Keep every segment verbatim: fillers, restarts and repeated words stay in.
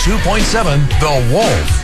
two point seven The Wolf.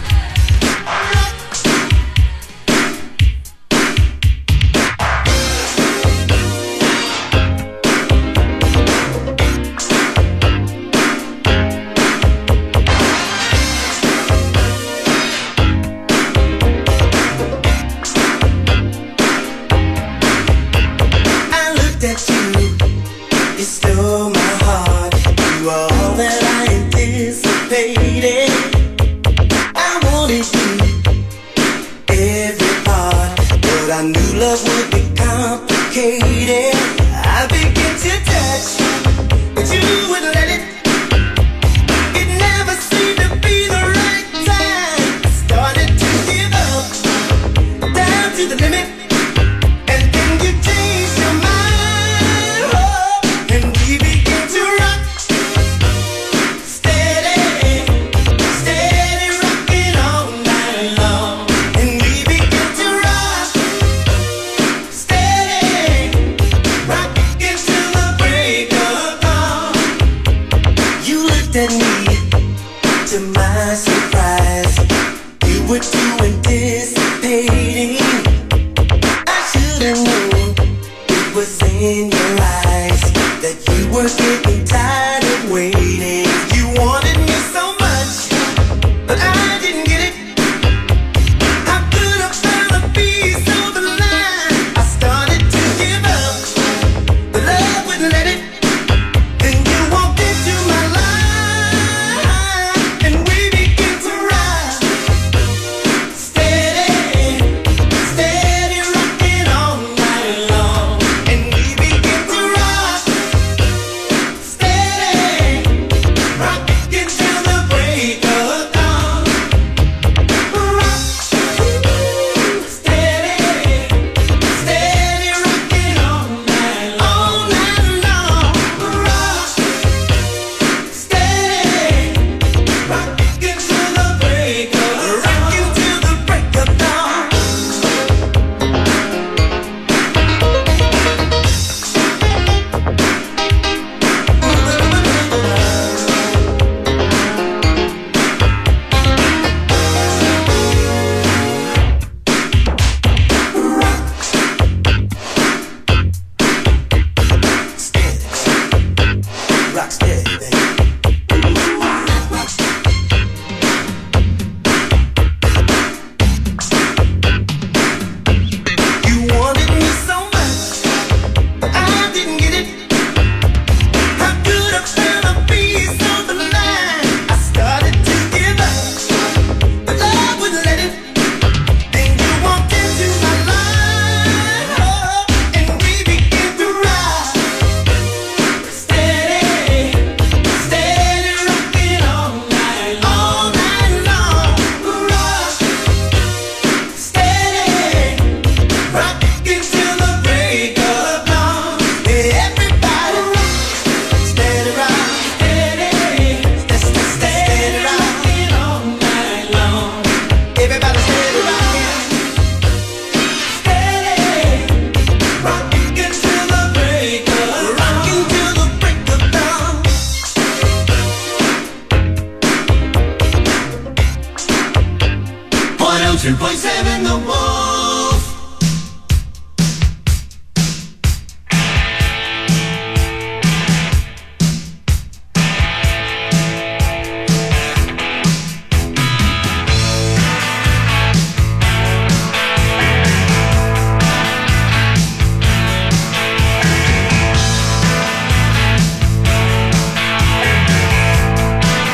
two point seven The Wolf.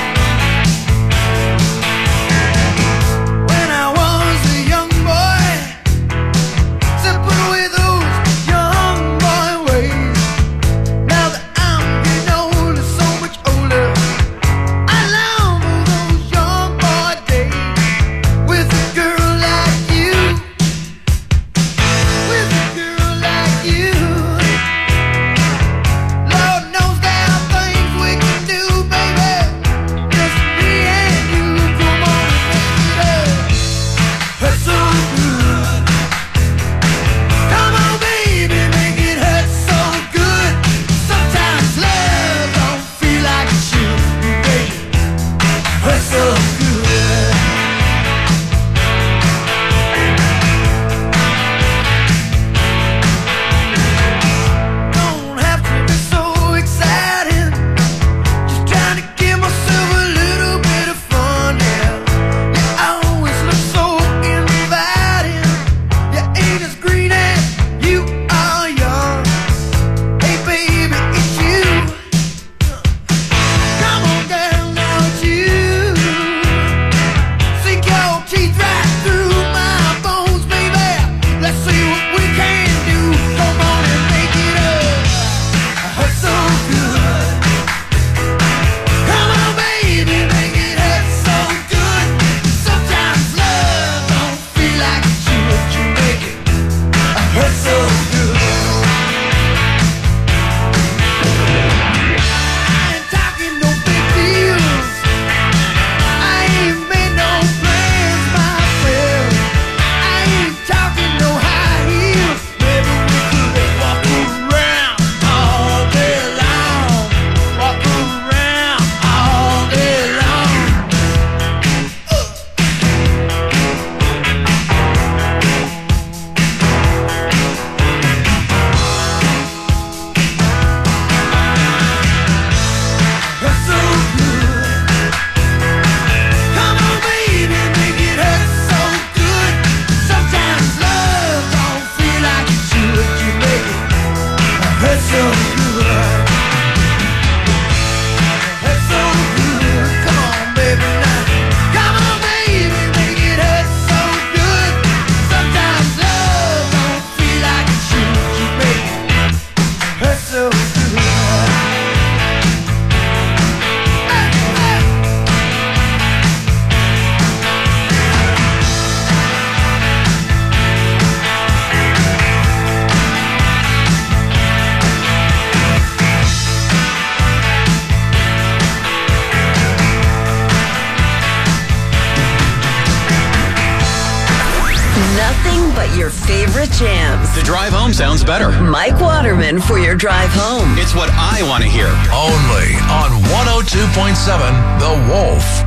When I was a young boy, but your favorite jams. The drive home sounds better. Mike Waterman for your drive home. It's what I want to hear. Only on one oh two point seven The Wolf.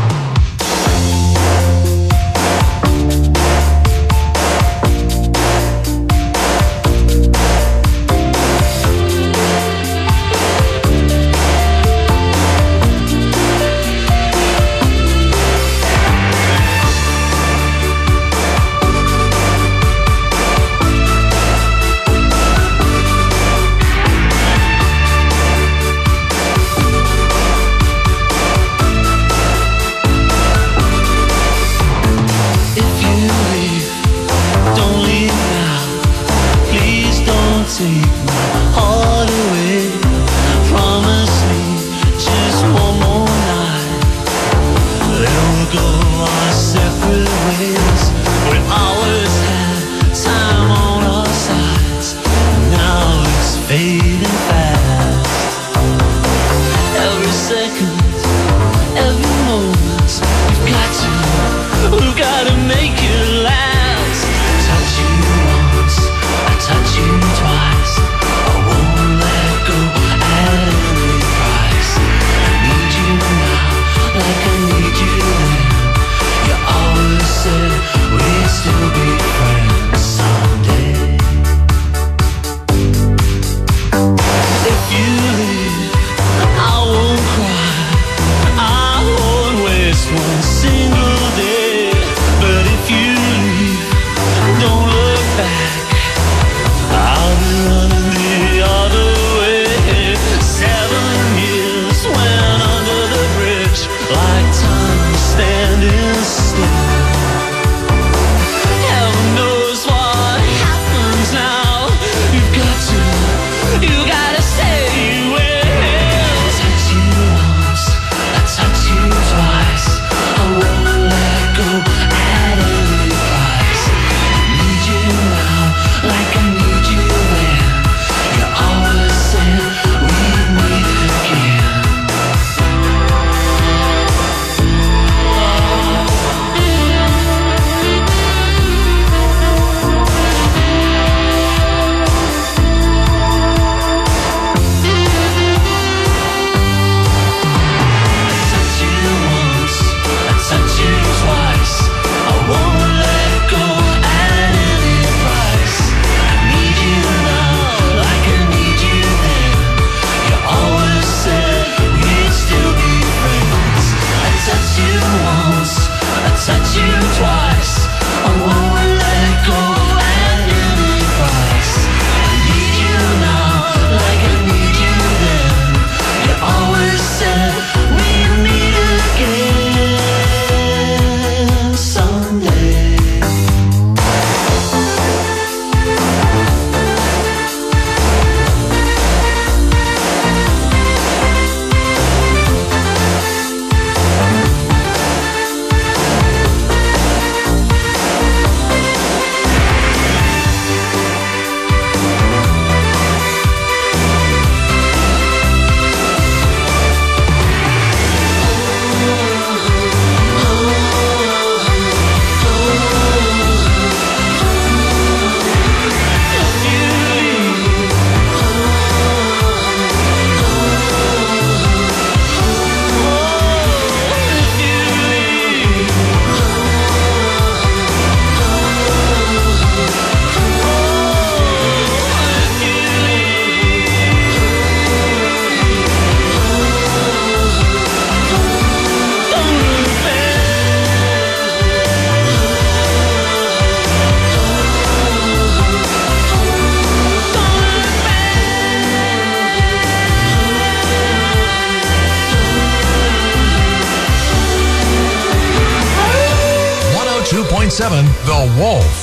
seven The Wolf.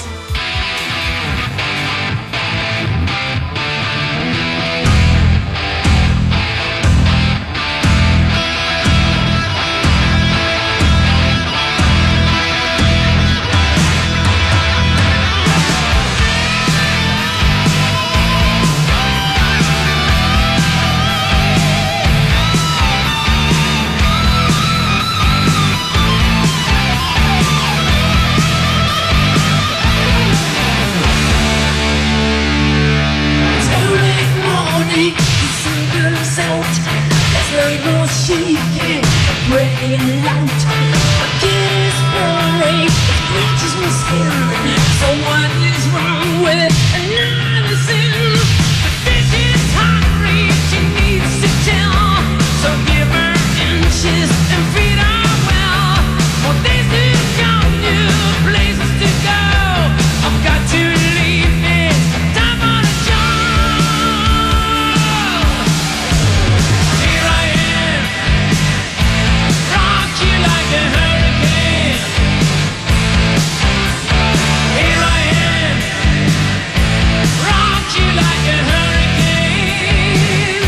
table shaking, breaking out. My kid is burning, it reaches my skin. So what is wrong with another sin? The bitch is hungry, she needs to tell. So give her inches and feed her well. More days to come, new places to go. I've got to leave this time for the job. Here I am, rock you like a hurricane. Here I am, rock you like a hurricane.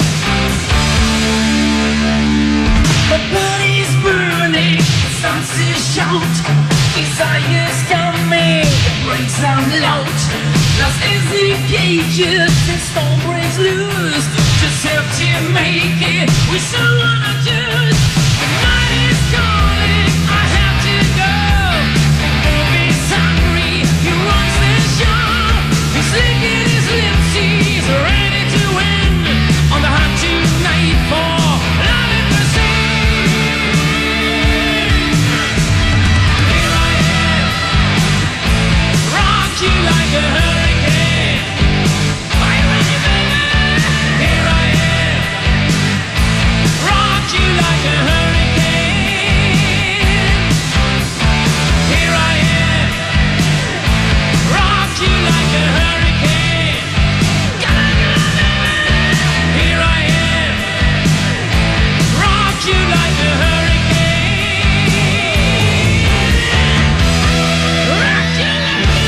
My body's burning, it starts to shout. Desire's coming, it breaks out loud. Lost is in cages and storm breaks loose. Just have to make it with someone I choose. The night is calling, I have to go. Bobby's hungry, he runs the show. He's licking his lips, he's ready to win. On the hunt tonight for love in the sea. Here I am, rock you like a hurricane. Are you ready, baby? Here I am, rock you like a hurricane. Here I am, rock you like a hurricane. Here I am, rock you like a hurricane. Rock you like a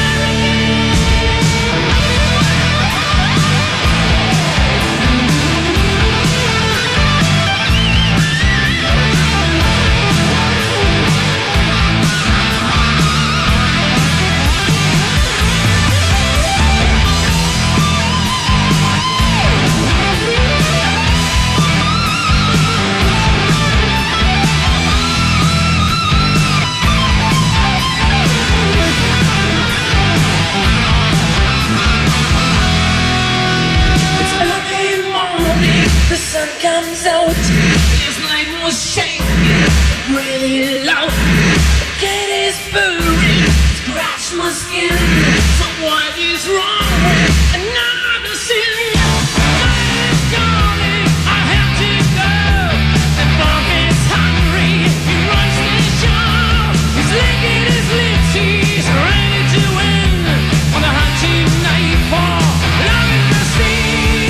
It's early morning, the sun comes out. This night was shaking, really loud. The cat is purring, scratch my skin. So what is wrong with another sin? Night is calling, I have to go. And Bob is hungry, he runs the show. He's licking his lips, he's ready to win. On the hunt tonight for love in the sea.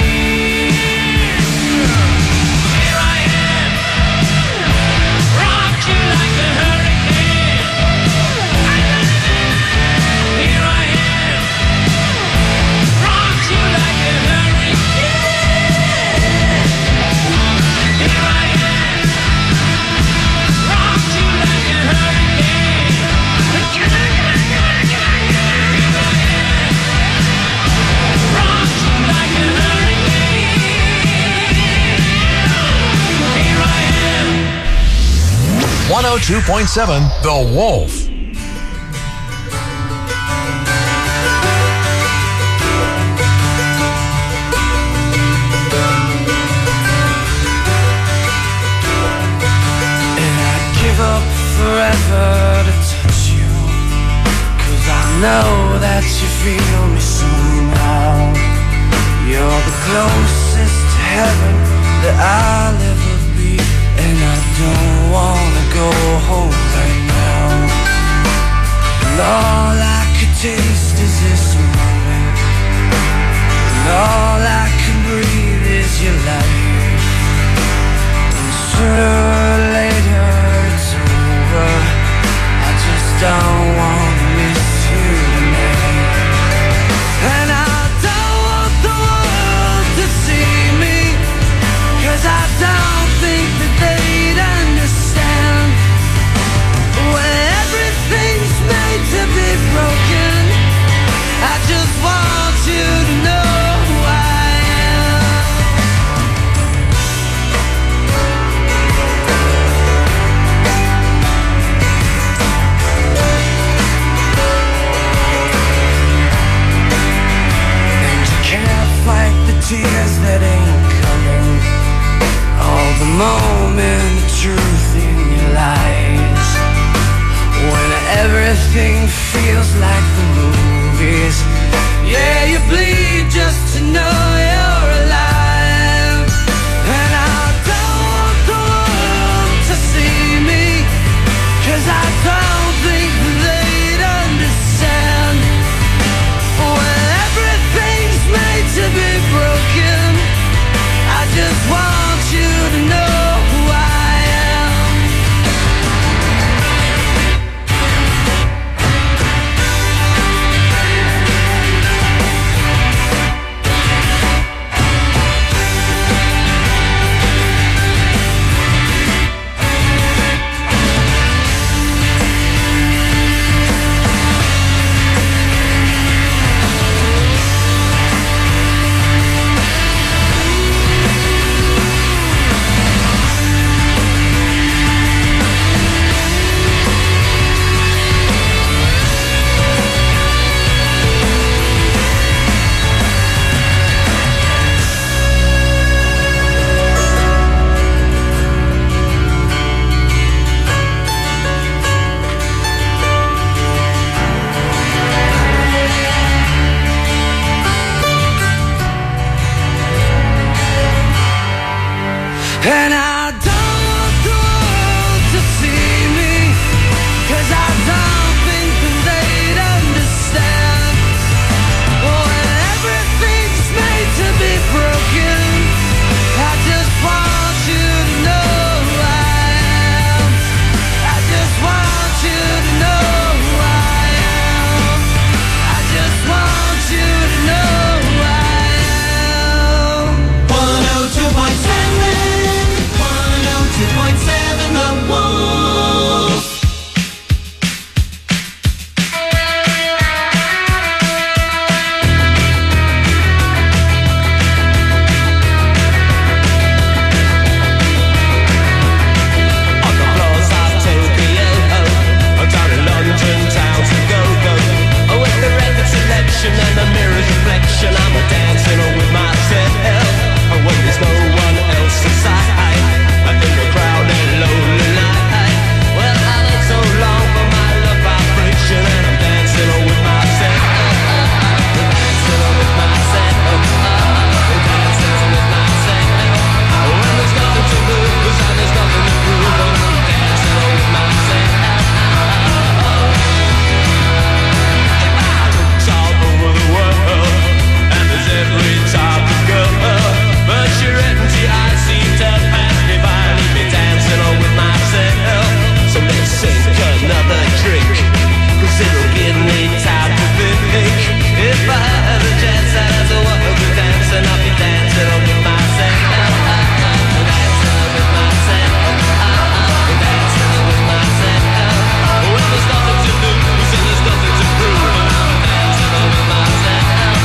Here I am, rock you like a hurricane. Here I am, rock you like a hurricane. Here I am, rock you like a hurricane. Here I am, rock you like a hurricane. Here I am. one oh two point seven The Wolf. And I'd give up forever to touch you, 'cause I know that you feel me somehow. You're the closest to heaven that I'll ever be, and I don't wanna go home right now. And all I could taste is this moment, and all I can breathe is your life. And sooner or later it's over, I just don't wanna miss you tonight. And I don't want the world to see me, 'cause I don't think that they'd understand. When everything's made to be broken, I just want you to know who I am. And you can't fight the tears that ain't coming. moment of truth in your lies. When everything feels like the movies, yeah, you bleed just to know you're alive. And I don't want the world to see me, 'cause I don't think they'd understand. When everything's made to be broken, I just want you to know who I am. And I don't want the world to see me, 'cause I don't think that they'd understand. When everything's made to be broken, I just want you to know who I am. I just want you to know who I am. I just want you to know who I am. one oh two point seven, one oh two point seven, The Wolf. On the floors of Tokyo, down in London town to go-go. Oh, with the record selection and the mirror's reflection, I'm a dancing with myself. Oh, when there's no one else inside, in the crowded lonely night. Well, I wait so long for my love vibration, and I'm dancing with myself. Dancing with myself. Dancing with myself. When there's nothing to lose and there's nothing to prove, I'm dancing with myself. All over the world, and there's every type of girl, but you're empty, I seem to pass me by, leave me dancing on with myself. So let's sink another drink, 'cause it'll give me time to think. If I had a chance, I'd have to walk up and dance, and I'll be dancing on with myself. Dancing on with myself. Dancing on with myself. When there's nothing to lose and there's nothing to prove, I'm dancing on with myself.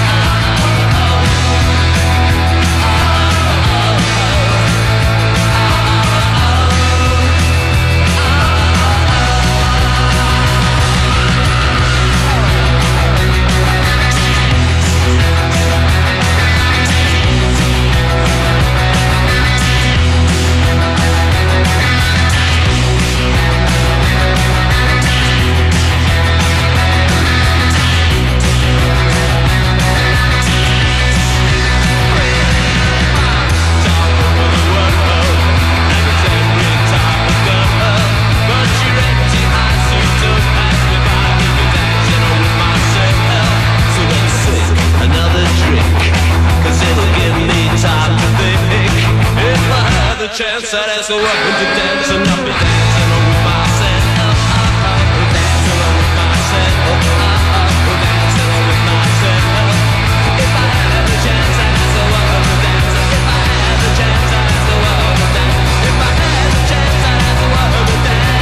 Chance I'd ask her up to dance, and I'll be dancing on with myself. Dancing on with myself. Dancing on with myself. If I had the chance, I'd ask her up to dance. If I had the chance, I'd ask her up to dance. If I had the chance, I'd ask her up to dance.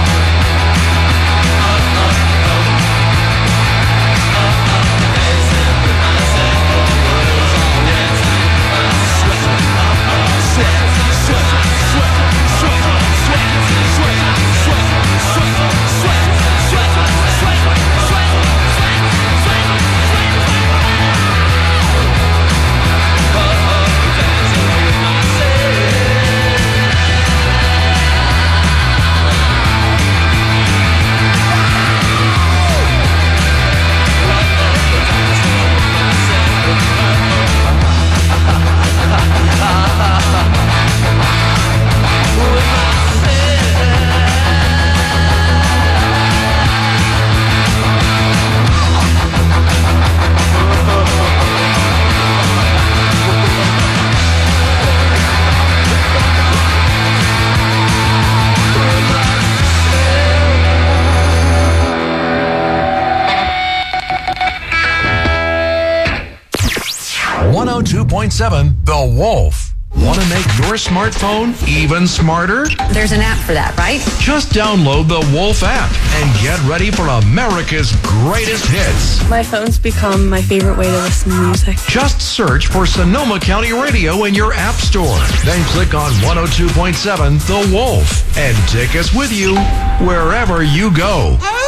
Dancing oh two point seven The Wolf. Want to make your smartphone even smarter? There's an app for that, right? Just download the Wolf app and get ready for America's greatest hits. My phone's become my favorite way to listen to music. Just search for Sonoma County Radio in your app store. Then click on one oh two point seven The Wolf and take us with you wherever you go.